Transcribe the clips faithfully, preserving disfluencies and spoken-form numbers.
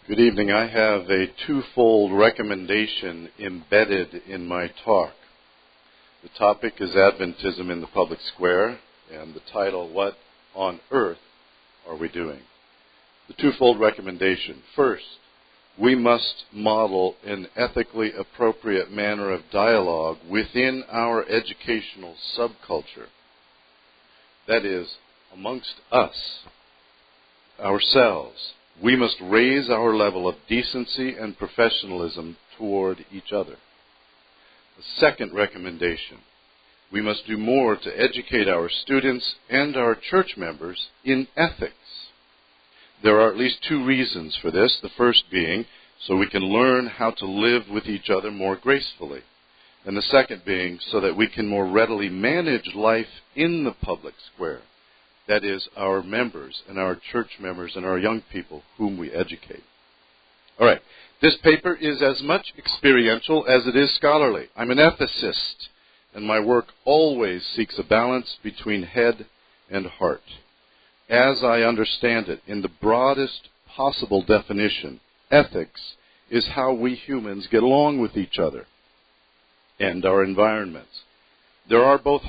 Good evening. I have a twofold recommendation embedded in my talk. The topic is Adventism in the Public Square, and the title, What on Earth Are We Doing? The twofold recommendation. First, we must model an ethically appropriate manner of dialogue within our educational subculture. That is, amongst us, ourselves. We must raise our level of decency and professionalism toward each other. The second recommendation, we must do more to educate our students and our church members in ethics. There are at least two reasons for this, the first being so we can learn how to live with each other more gracefully, and the second being so that we can more readily manage life in the public square. That is, our members and our church members and our young people whom we educate. All right. This paper is as much experiential as it is scholarly. I'm an ethicist, and my work always seeks a balance between head and heart. As I understand it, in the broadest possible definition, ethics is how we humans get along with each other and our environments. There are both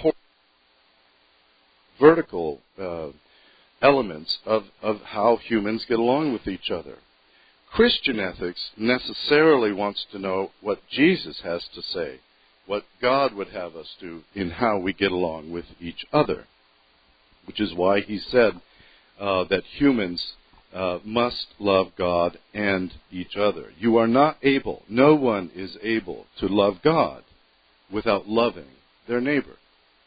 vertical uh, elements of, of how humans get along with each other. Christian ethics necessarily wants to know what Jesus has to say, what God would have us do in how we get along with each other, which is why he said uh, that humans uh, must love God and each other. You are not able, no one is able to love God without loving their neighbor.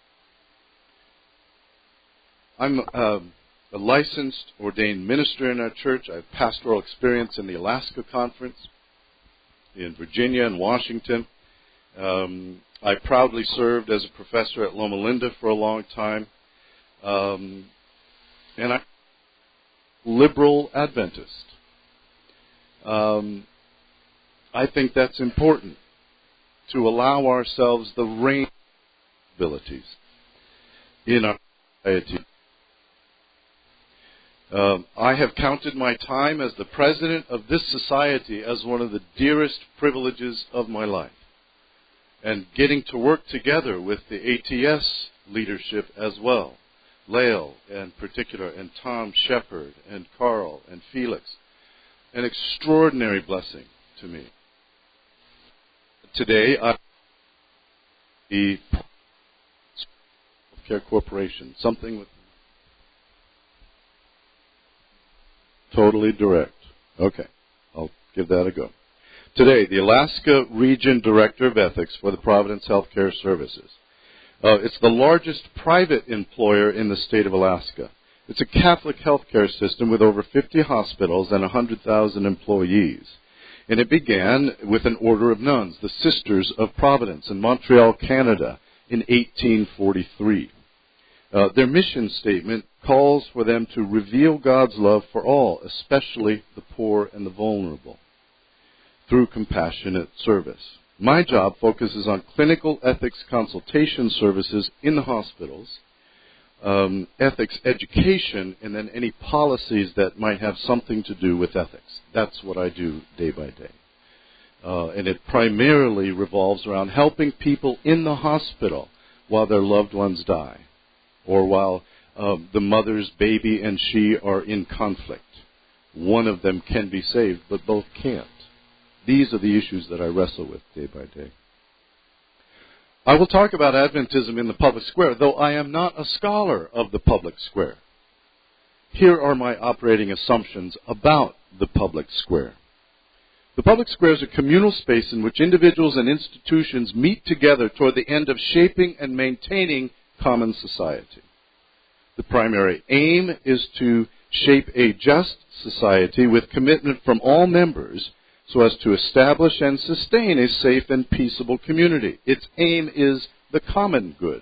I'm uh, a licensed, ordained minister in our church. I have pastoral experience in the Alaska Conference, in Virginia and Washington. Um, I proudly served as a professor at Loma Linda for a long time. Um, and I'm a liberal Adventist. Um, I think that's important, to allow ourselves the range of abilities in our society. Um, I have counted my time as the president of this society as one of the dearest privileges of my life. And getting to work together with the A T S leadership as well, Lael in particular, and Tom Shepard, and Carl, and Felix, an extraordinary blessing to me. Today, I the Healthcare Corporation, something with totally direct. Okay, I'll give that a go. Today, the Alaska Region Director of Ethics for the Providence Healthcare Services. Uh, it's the largest private employer in the state of Alaska. It's a Catholic healthcare system with over fifty hospitals and one hundred thousand employees. And it began with an order of nuns, the Sisters of Providence in Montreal, Canada, in eighteen forty-three. Uh, their mission statement calls for them to reveal God's love for all, especially the poor and the vulnerable, through compassionate service. My job focuses on clinical ethics consultation services in the hospitals, um, ethics education, and then any policies that might have something to do with ethics. That's what I do day by day. Uh, and it primarily revolves around helping people in the hospital while their loved ones die, or while um, the mother's baby and she are in conflict. One of them can be saved, but both can't. These are the issues that I wrestle with day by day. I will talk about Adventism in the public square, though I am not a scholar of the public square. Here are my operating assumptions about the public square. The public square is a communal space in which individuals and institutions meet together toward the end of shaping and maintaining common society. The primary aim is to shape a just society with commitment from all members so as to establish and sustain a safe and peaceable community. Its aim is the common good.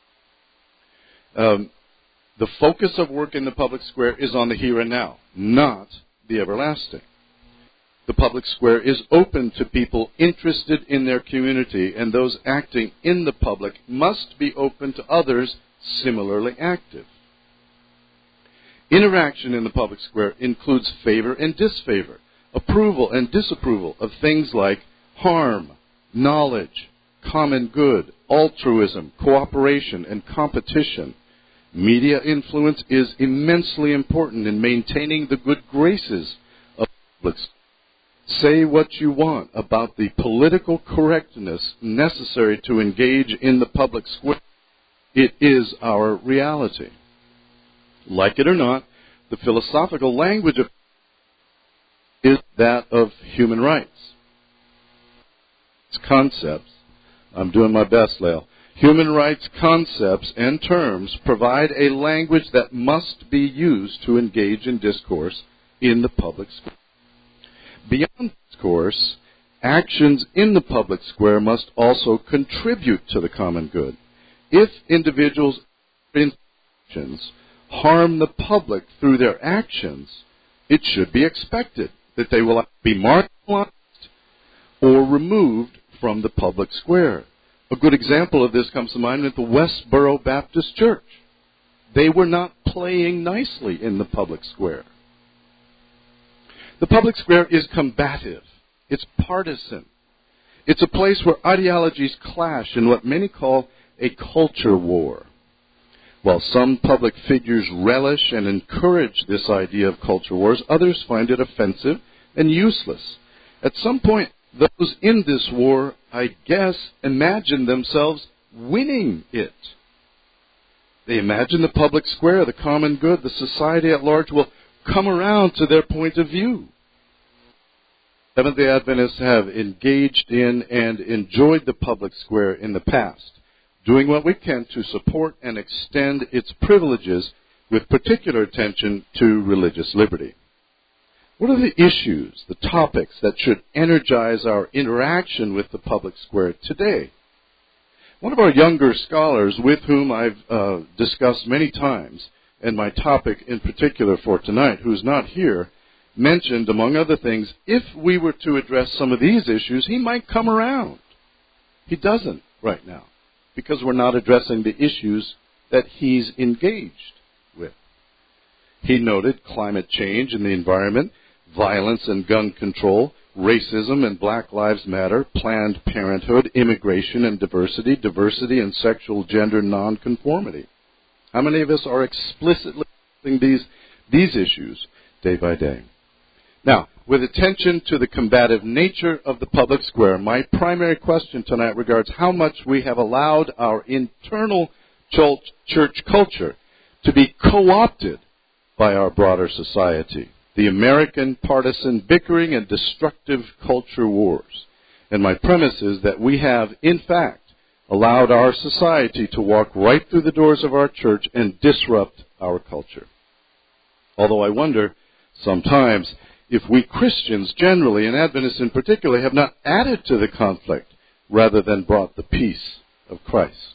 Um, the focus of work in the public square is on the here and now, not the everlasting. The public square is open to people interested in their community, and those acting in the public must be open to others similarly active. Interaction in the public square includes favor and disfavor, approval and disapproval of things like harm, knowledge, common good, altruism, cooperation, and competition. Media influence is immensely important in maintaining the good graces of public. Say what you want about the political correctness necessary to engage in the public square. It is our reality. Like it or not, the philosophical language of is that of human rights. It's concepts. I'm doing my best, Lael. Human rights concepts and terms provide a language that must be used to engage in discourse in the public square. Beyond discourse, actions in the public square must also contribute to the common good. If individuals' intentions harm the public through their actions, it should be expected that they will be marginalized or removed from the public square. A good example of this comes to mind at the Westboro Baptist Church. They were not playing nicely in the public square. The public square is combative. It's partisan. It's a place where ideologies clash in what many call a culture war. While some public figures relish and encourage this idea of culture wars, others find it offensive and useless. At some point, those in this war, I guess, imagine themselves winning it. They imagine the public square, the common good, the society at large will come around to their point of view. Seventh-day Adventists have engaged in and enjoyed the public square in the past, doing what we can to support and extend its privileges with particular attention to religious liberty. What are the issues, the topics that should energize our interaction with the public square today? One of our younger scholars with whom I've uh, discussed many times, and my topic in particular for tonight, who's not here, mentioned, among other things, if we were to address some of these issues, he might come around. He doesn't right now, because we're not addressing the issues that he's engaged with. He noted climate change and the environment, violence and gun control, racism and Black Lives Matter, Planned Parenthood, immigration and diversity, diversity and sexual gender nonconformity. How many of us are explicitly discussing these, these issues day by day? Now, with attention to the combative nature of the public square, my primary question tonight regards how much we have allowed our internal church culture to be co-opted by our broader society. The American partisan bickering and destructive culture wars. And my premise is that we have, in fact, allowed our society to walk right through the doors of our church and disrupt our culture. Although I wonder sometimes if we Christians generally, and Adventists in particular, have not added to the conflict rather than brought the peace of Christ.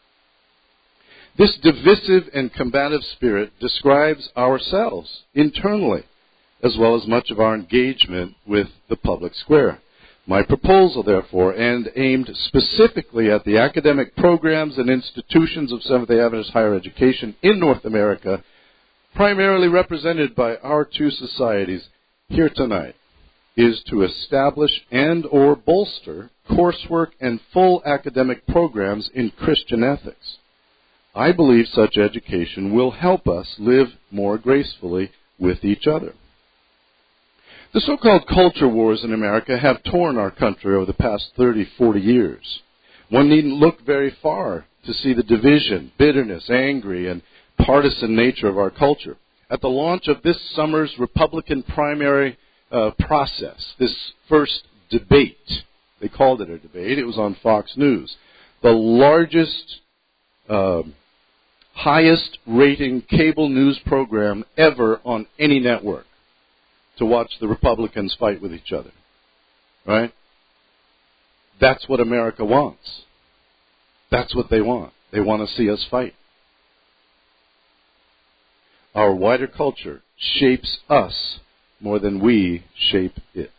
This divisive and combative spirit describes ourselves internally, as well as much of our engagement with the public square. My proposal, therefore, and aimed specifically at the academic programs and institutions of Seventh-day Adventist higher education in North America, primarily represented by our two societies here tonight, is to establish and or bolster coursework and full academic programs in Christian ethics. I believe such education will help us live more gracefully with each other. The so-called culture wars in America have torn our country over the past thirty, forty years. One needn't look very far to see the division, bitterness, angry, and partisan nature of our culture. At the launch of this summer's Republican primary uh, process, this first debate, they called it a debate, it was on Fox News, the largest, uh, highest rating cable news program ever on any network, to watch the Republicans fight with each other. Right? That's what America wants. That's what they want. They want to see us fight. Our wider culture shapes us more than we shape it.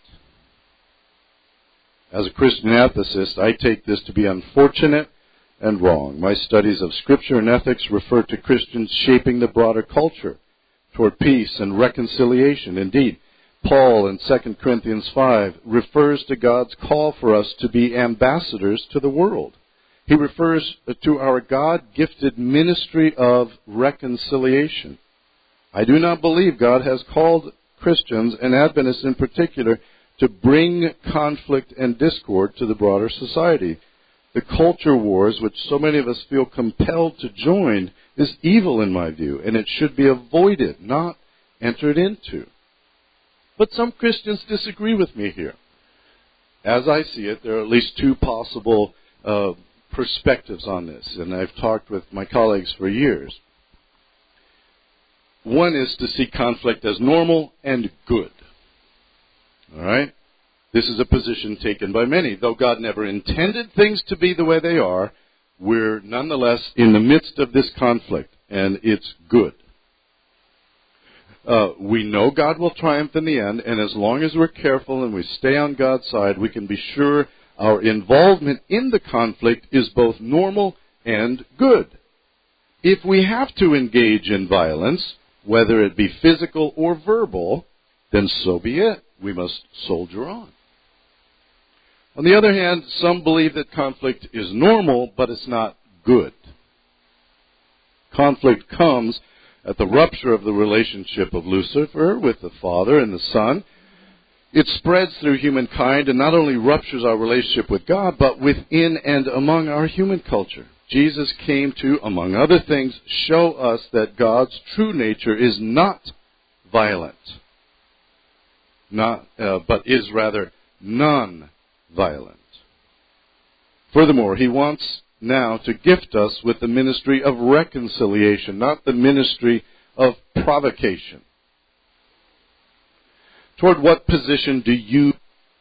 As a Christian ethicist, I take this to be unfortunate and wrong. My studies of Scripture and ethics refer to Christians shaping the broader culture toward peace and reconciliation. Indeed, Paul in Second Corinthians five refers to God's call for us to be ambassadors to the world. He refers to our God-gifted ministry of reconciliation. I do not believe God has called Christians, and Adventists in particular, to bring conflict and discord to the broader society. The culture wars, which so many of us feel compelled to join, is evil in my view, and it should be avoided, not entered into. But some Christians disagree with me here. As I see it, there are at least two possible uh, perspectives on this, and I've talked with my colleagues for years. One is to see conflict as normal and good. All right? This is a position taken by many. Though God never intended things to be the way they are, we're nonetheless in the midst of this conflict, and it's good. Uh, we know God will triumph in the end, and as long as we're careful and we stay on God's side, we can be sure our involvement in the conflict is both normal and good. If we have to engage in violence, whether it be physical or verbal, then so be it. We must soldier on. On the other hand, some believe that conflict is normal, but it's not good. Conflict comes at the rupture of the relationship of Lucifer with the Father and the Son. It spreads through humankind and not only ruptures our relationship with God, but within and among our human culture. Jesus came to, among other things, show us that God's true nature is not violent, not, uh, but is rather non-violent. Furthermore, he wants now to gift us with the ministry of reconciliation, not the ministry of provocation. Toward what position do you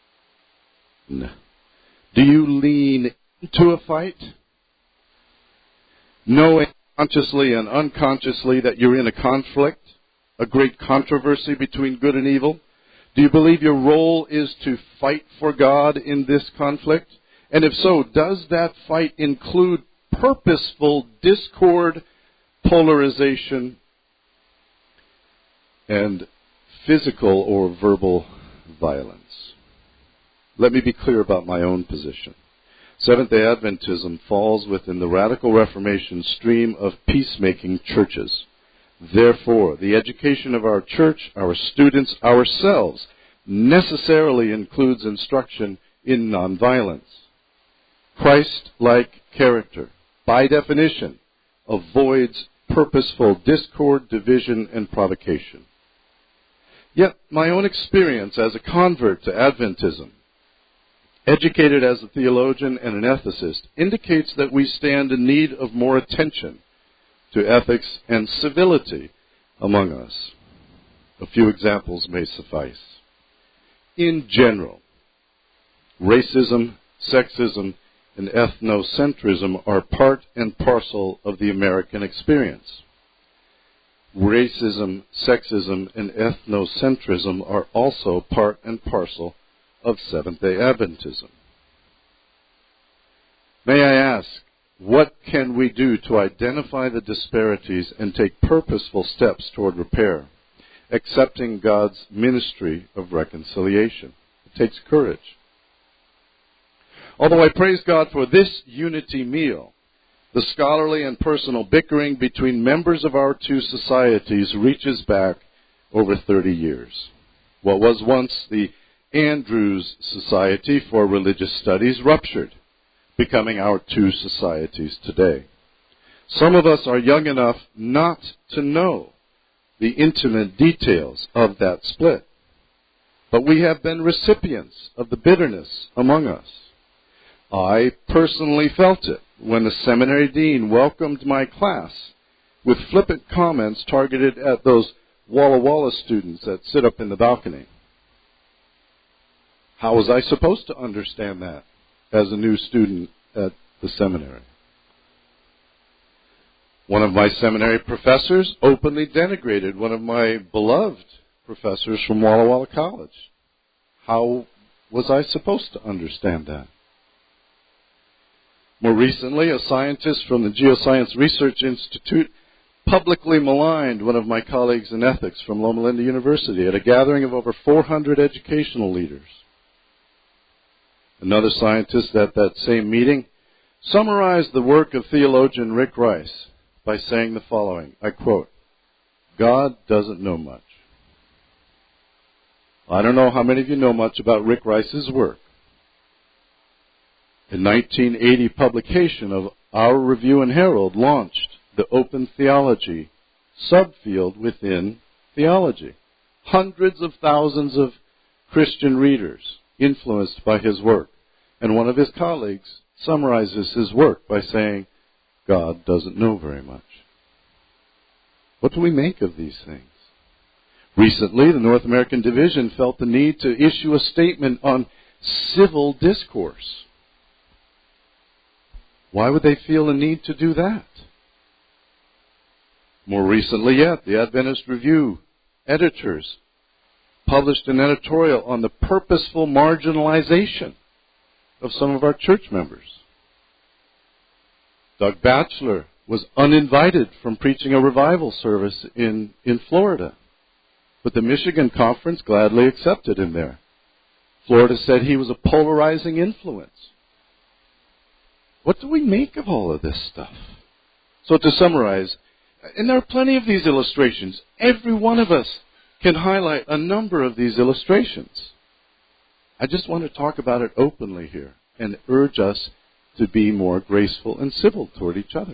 do you lean into a fight, knowing consciously and unconsciously that you're in a conflict, a great controversy between good and evil? Do you believe your role is to fight for God in this conflict? And if so, does that fight include purposeful discord, polarization, and physical or verbal violence? Let me be clear about my own position. Seventh-day Adventism falls within the Radical Reformation stream of peacemaking churches. Therefore, the education of our church, our students, ourselves, necessarily includes instruction in nonviolence. Christ-like character, by definition, avoids purposeful discord, division, and provocation. Yet, my own experience as a convert to Adventism, educated as a theologian and an ethicist, indicates that we stand in need of more attention to ethics and civility among us. A few examples may suffice. In general, racism, sexism, and ethnocentrism are part and parcel of the American experience. Racism, sexism, and ethnocentrism are also part and parcel of Seventh-day Adventism. May I ask, what can we do to identify the disparities and take purposeful steps toward repair, accepting God's ministry of reconciliation? It takes courage. Although I praise God for this unity meal, the scholarly and personal bickering between members of our two societies reaches back over thirty years. What was once the Andrews Society for Religious Studies ruptured, becoming our two societies today. Some of us are young enough not to know the intimate details of that split, but we have been recipients of the bitterness among us. I personally felt it when the seminary dean welcomed my class with flippant comments targeted at those Walla Walla students that sit up in the balcony. How was I supposed to understand that as a new student at the seminary? One of my seminary professors openly denigrated one of my beloved professors from Walla Walla College. How was I supposed to understand that? More recently, a scientist from the Geoscience Research Institute publicly maligned one of my colleagues in ethics from Loma Linda University at a gathering of over four hundred educational leaders. Another scientist at that same meeting summarized the work of theologian Rick Rice by saying the following, I quote, "God doesn't know much." I don't know how many of you know much about Rick Rice's work. A nineteen eighty publication of Our Review and Herald launched the Open Theology subfield within theology. Hundreds of thousands of Christian readers influenced by his work. And one of his colleagues summarizes his work by saying, God doesn't know very much. What do we make of these things? Recently, the North American Division felt the need to issue a statement on civil discourse. Why would they feel the need to do that? More recently yet, the Adventist Review editors published an editorial on the purposeful marginalization of some of our church members. Doug Batchelor was uninvited from preaching a revival service in, in Florida, but the Michigan Conference gladly accepted him there. Florida said he was a polarizing influence. What do we make of all of this stuff? So to summarize, and there are plenty of these illustrations. Every one of us can highlight a number of these illustrations. I just want to talk about it openly here and urge us to be more graceful and civil toward each other.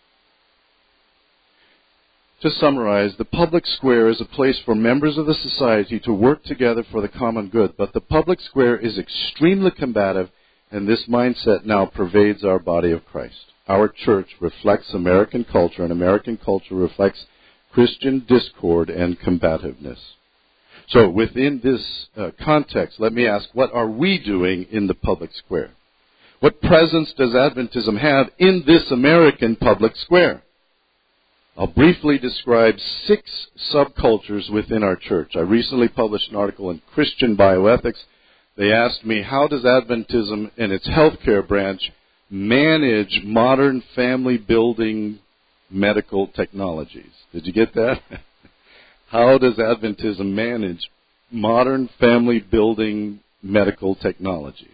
To summarize, the public square is a place for members of the society to work together for the common good, but the public square is extremely combative, and this mindset now pervades our body of Christ. Our church reflects American culture, and American culture reflects Christian discord and combativeness. So within this uh, context, let me ask, what are we doing in the public square? What presence does Adventism have in this American public square? I'll briefly describe six subcultures within our church. I recently published an article in Christian Bioethics. They asked me, how does Adventism and its healthcare branch manage modern family building medical technologies? Did you get that? How does Adventism manage modern family building medical technologies?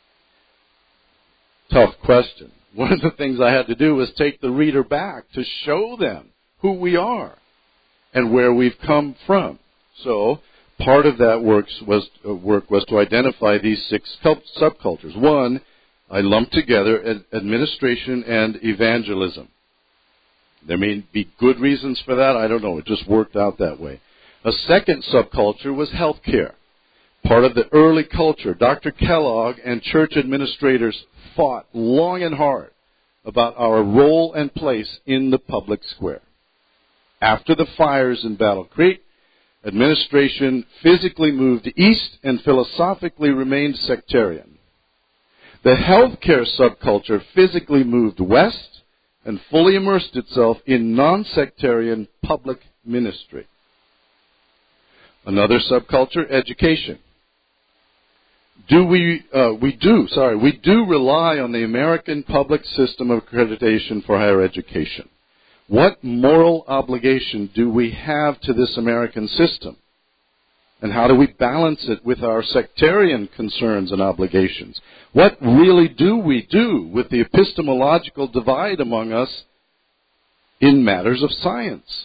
Tough question. One of the things I had to do was take the reader back to show them who we are and where we've come from. So part of that works was, uh, work was to identify these six subcultures. One, I lumped together ad- administration and evangelism. There may be good reasons for that. I don't know. It just worked out that way. A second subculture was healthcare. Part of the early culture, Doctor Kellogg and church administrators fought long and hard about our role and place in the public square. After the fires in Battle Creek, administration physically moved east and philosophically remained sectarian. The healthcare subculture physically moved west and fully immersed itself in non-sectarian public ministry. Another subculture, education. Do we, uh, we do, sorry, we do rely on the American public system of accreditation for higher education. What moral obligation do we have to this American system? And how do we balance it with our sectarian concerns and obligations? What really do we do with the epistemological divide among us in matters of science?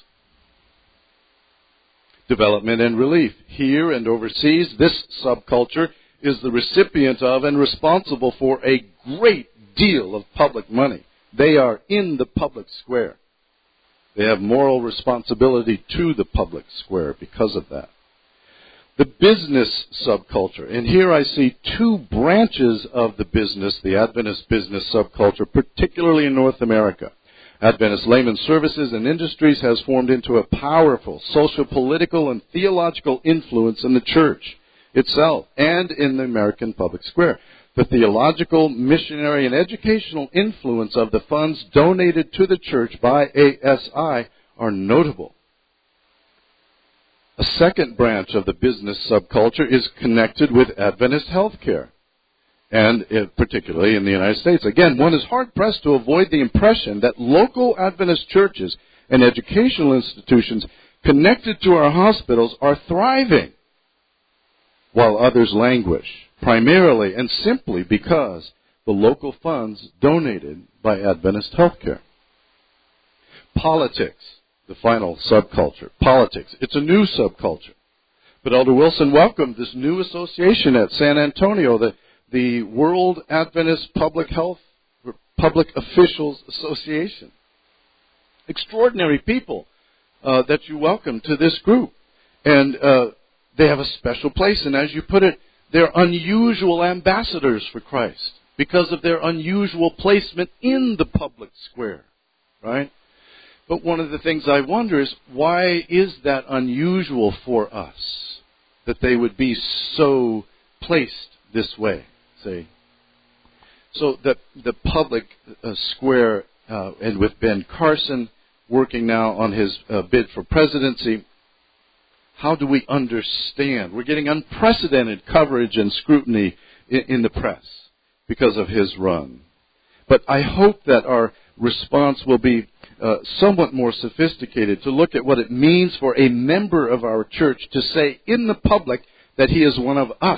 Development and relief. Here and overseas, this subculture is the recipient of and responsible for a great deal of public money. They are in the public square. They have moral responsibility to the public square because of that. The business subculture. And here I see two branches of the business, the Adventist business subculture, particularly in North America. Adventist Layman Services and Industries has formed into a powerful social, political, and theological influence in the church itself and in the American public square. The theological, missionary, and educational influence of the funds donated to the church by A S I are notable. A second branch of the business subculture is connected with Adventist healthcare, and it, particularly in the United States. Again, one is hard-pressed to avoid the impression that local Adventist churches and educational institutions connected to our hospitals are thriving, while others languish, primarily and simply because the local funds donated by Adventist Healthcare. Politics, the final subculture. Politics, it's a new subculture. But Elder Wilson welcomed this new association at San Antonio, the, the World Adventist Public Health Public Officials Association. Extraordinary people uh, that you welcome to this group. And uh, they have a special place. And as you put it, they're unusual ambassadors for Christ because of their unusual placement in the public square, right? But one of the things I wonder is, why is that unusual for us, that they would be so placed this way, say? So the, the public uh, square, uh, and with Ben Carson working now on his uh, bid for presidency, how do we understand? We're getting unprecedented coverage and scrutiny in, in the press because of his run. But I hope that our response will be uh, somewhat more sophisticated, to look at what it means for a member of our church to say in the public that he is one of us,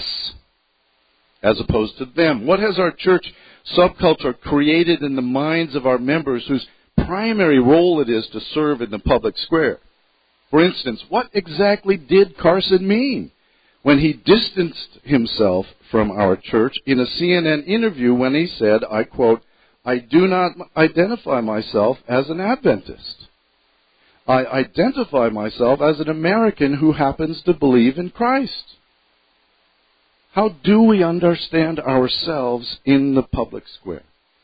as opposed to them. What has our church subculture created in the minds of our members whose primary role it is to serve in the public square? For instance, what exactly did Carson mean when he distanced himself from our church in a C N N interview when he said, I quote, "I do not identify myself as an Adventist. I identify myself as an American who happens to believe in Christ." How do we understand ourselves in the public square?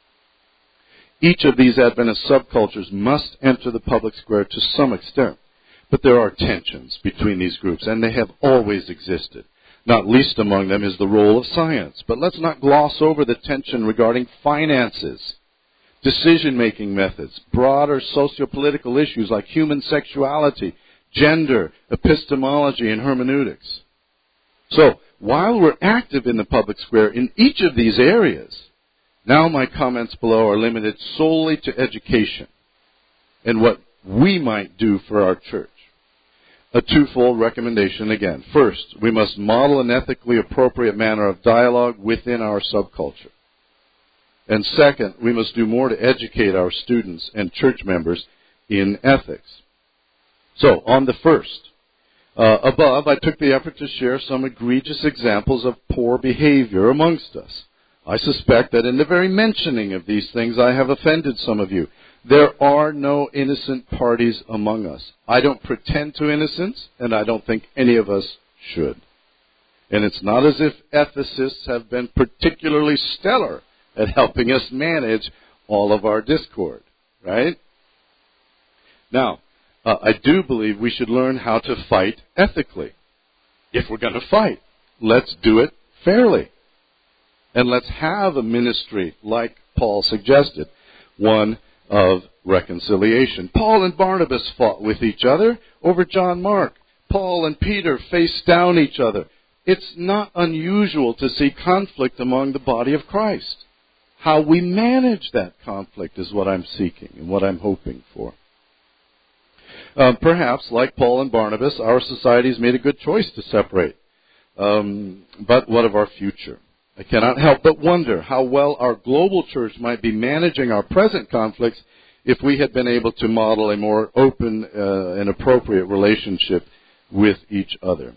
Each of these Adventist subcultures must enter the public square to some extent. But there are tensions between these groups, and they have always existed. Not least among them is the role of science. But let's not gloss over the tension regarding finances, decision-making methods, broader socio-political issues like human sexuality, gender, epistemology, and hermeneutics. So, while we're active in the public square in each of these areas, now my comments below are limited solely to education and what we might do for our church. A twofold recommendation again. First, we must model an ethically appropriate manner of dialogue within our subculture. And second, we must do more to educate our students and church members in ethics. So, on the first, uh, above, I took the effort to share some egregious examples of poor behavior amongst us. I suspect that in the very mentioning of these things, I have offended some of you. There are no innocent parties among us. I don't pretend to innocence, and I don't think any of us should. And it's not as if ethicists have been particularly stellar at helping us manage all of our discord, right? Now, uh, I do believe we should learn how to fight ethically. If we're going to fight, let's do it fairly. And let's have a ministry like Paul suggested, one of reconciliation. Paul and Barnabas fought with each other over John Mark. Paul and Peter faced down each other. It's not unusual to see conflict among the body of Christ. How we manage that conflict is what I'm seeking and what I'm hoping for. Um, perhaps, like Paul and Barnabas, our society's made a good choice to separate. Um, but what of our future? I cannot help but wonder how well our global church might be managing our present conflicts if we had been able to model a more open uh, and appropriate relationship with each other.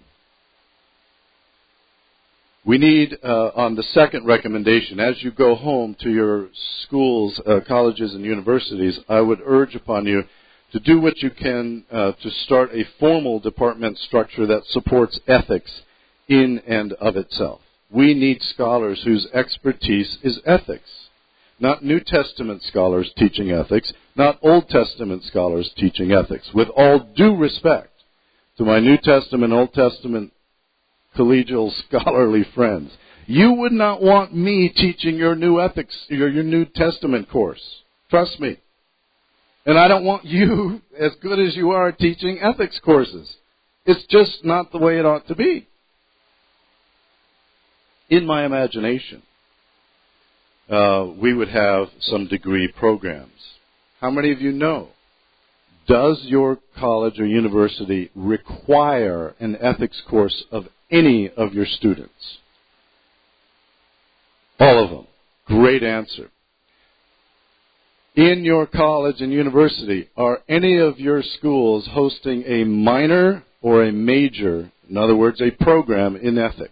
We need, uh, on the second recommendation, as you go home to your schools, uh, colleges, and universities, I would urge upon you to do what you can uh, to start a formal department structure that supports ethics in and of itself. We need scholars whose expertise is ethics. Not New Testament scholars teaching ethics, not Old Testament scholars teaching ethics. With all due respect to my New Testament, Old Testament collegial scholarly friends, you would not want me teaching your New Ethics, your, your New Testament course. Trust me. And I don't want you, as good as you are, teaching ethics courses. It's just not the way it ought to be. In my imagination, uh, we would have some degree programs. How many of you know Does your college or university require an ethics course of any of your students? All of them. Great answer. In your college and university, are any of your schools hosting a minor or a major, in other words, a program in ethics?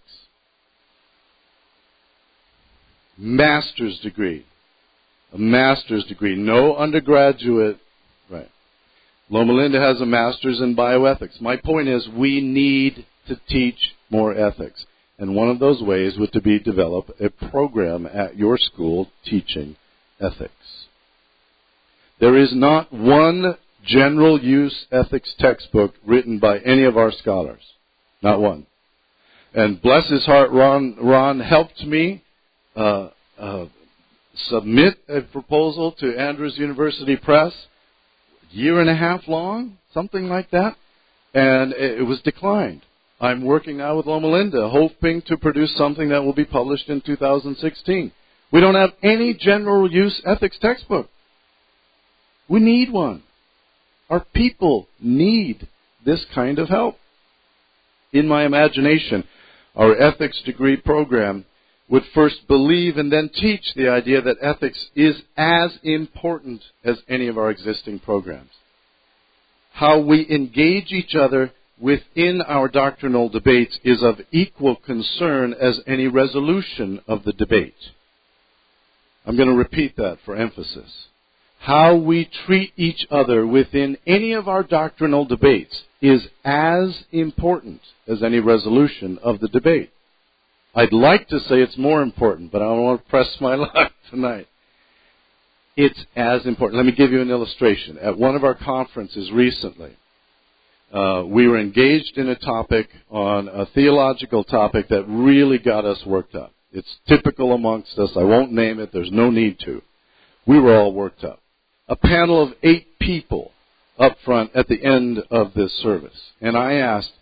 Master's degree. A master's degree. No undergraduate. Right. Loma Linda has a master's in bioethics. My point is we need to teach more ethics. And one of those ways would to be develop a program at your school teaching ethics. There is not one general use ethics textbook written by any of our scholars. Not one. And bless his heart, Ron, Ron helped me uh, uh, submit a proposal to Andrews University Press, a year and a half long, something like that, and it was declined. I'm working now with Loma Linda, hoping to produce something that will be published in two thousand sixteen. We don't have any general use ethics textbook. We need one. Our people need this kind of help. In my imagination, our ethics degree program would first believe and then teach the idea that ethics is as important as any of our existing programs. How we engage each other within our doctrinal debates is of equal concern as any resolution of the debate. I'm going to repeat that for emphasis. How we treat each other within any of our doctrinal debates is as important as any resolution of the debate. I'd like to say it's more important, but I don't want to press my luck tonight. It's as important. Let me give you an illustration. At one of our conferences recently, uh, we were engaged in a topic on a theological topic that really got us worked up. It's typical amongst us. I won't name it. There's no need to. We were all worked up. A panel of eight people up front at the end of this service. And I asked,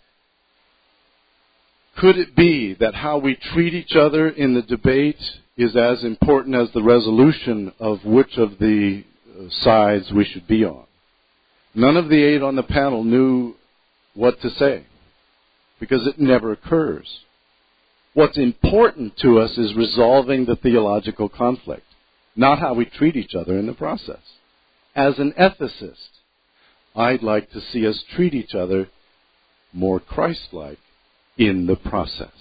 could it be that how we treat each other in the debate is as important as the resolution of which of the sides we should be on? None of the eight on the panel knew what to say, because it never occurs. What's important to us is resolving the theological conflict, not how we treat each other in the process. As an ethicist, I'd like to see us treat each other more Christ-like in the process.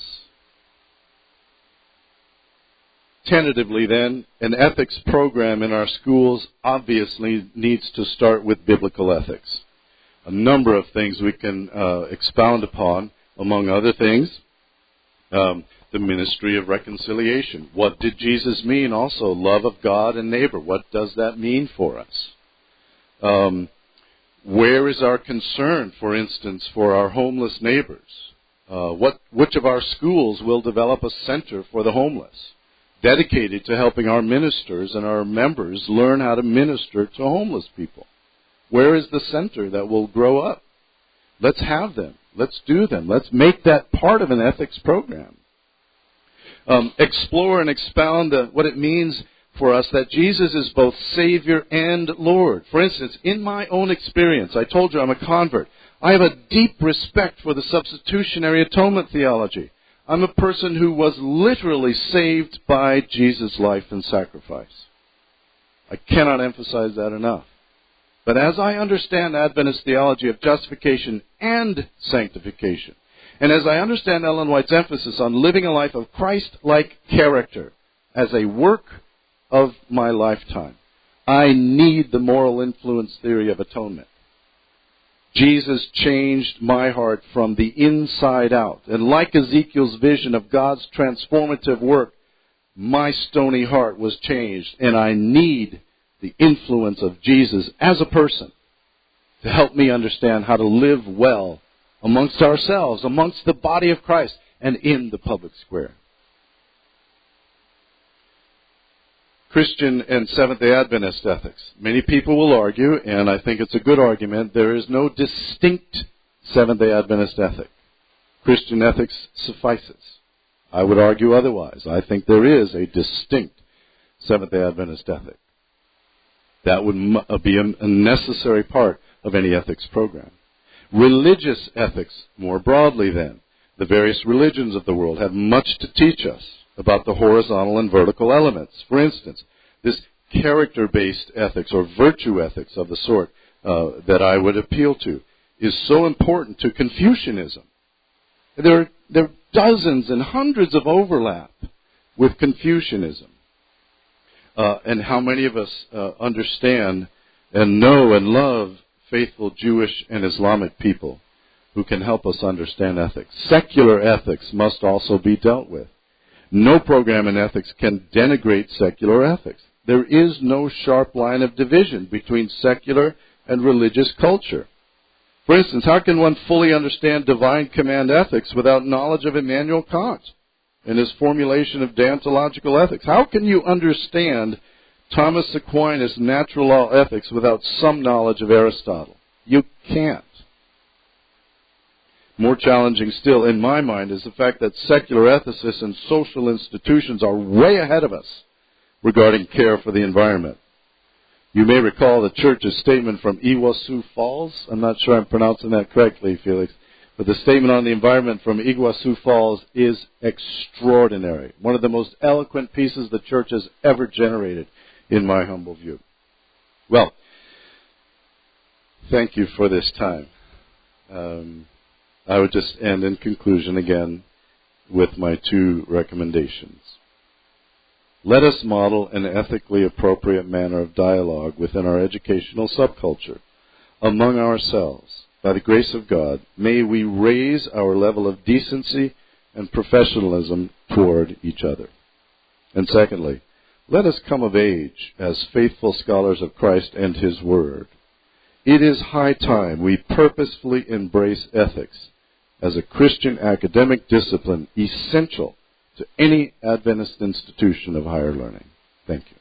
Tentatively then, an ethics program in our schools obviously needs to start with biblical ethics. A number of things we can uh, expound upon, among other things, um, the ministry of reconciliation. What did Jesus mean also? Love of God and neighbor. What does that mean for us? Um, where is our concern, for instance, for our homeless neighbors? Uh, what, which of our schools will develop a center for the homeless, dedicated to helping our ministers and our members learn how to minister to homeless people? Where is the center that will grow up? Let's have them. Let's do them. Let's make that part of an ethics program. Um, explore and expound the, what it means for us that Jesus is both Savior and Lord. For instance, in my own experience, I told you I'm a convert. I have a deep respect for the substitutionary atonement theology. I'm a person who was literally saved by Jesus' life and sacrifice. I cannot emphasize that enough. But as I understand Adventist theology of justification and sanctification, and as I understand Ellen White's emphasis on living a life of Christ-like character as a work of my lifetime, I need the moral influence theory of atonement. Jesus changed my heart from the inside out. And like Ezekiel's vision of God's transformative work, my stony heart was changed. And I need the influence of Jesus as a person to help me understand how to live well amongst ourselves, amongst the body of Christ, and in the public square. Christian and Seventh-day Adventist ethics. Many people will argue, and I think it's a good argument, there is no distinct Seventh-day Adventist ethic. Christian ethics suffices. I would argue otherwise. I think there is a distinct Seventh-day Adventist ethic. That would be a necessary part of any ethics program. Religious ethics, more broadly then. The various religions of the world have much to teach us about the horizontal and vertical elements. For instance, this character-based ethics or virtue ethics of the sort uh, that I would appeal to is so important to Confucianism. There are, there are dozens and hundreds of overlap with Confucianism. Uh, and how many of us uh, understand and know and love faithful Jewish and Islamic people who can help us understand ethics. Secular ethics must also be dealt with. No program in ethics can denigrate secular ethics. There is no sharp line of division between secular and religious culture. For instance, how can one fully understand divine command ethics without knowledge of Immanuel Kant and his formulation of deontological ethics? How can you understand Thomas Aquinas' natural law ethics without some knowledge of Aristotle? You can't. More challenging still, in my mind, is the fact that secular ethicists and social institutions are way ahead of us regarding care for the environment. You may recall the church's statement from Iguazu Falls. I'm not sure I'm pronouncing that correctly, Felix. But the statement on the environment from Iguazu Falls is extraordinary. One of the most eloquent pieces the church has ever generated, in my humble view. Well, thank you for this time. Um, I would just end in conclusion again with my two recommendations. Let us model an ethically appropriate manner of dialogue within our educational subculture. Among ourselves, by the grace of God, may we raise our level of decency and professionalism toward each other. And secondly, let us come of age as faithful scholars of Christ and His Word. It is high time we purposefully embrace ethics as a Christian academic discipline essential to any Adventist institution of higher learning. Thank you.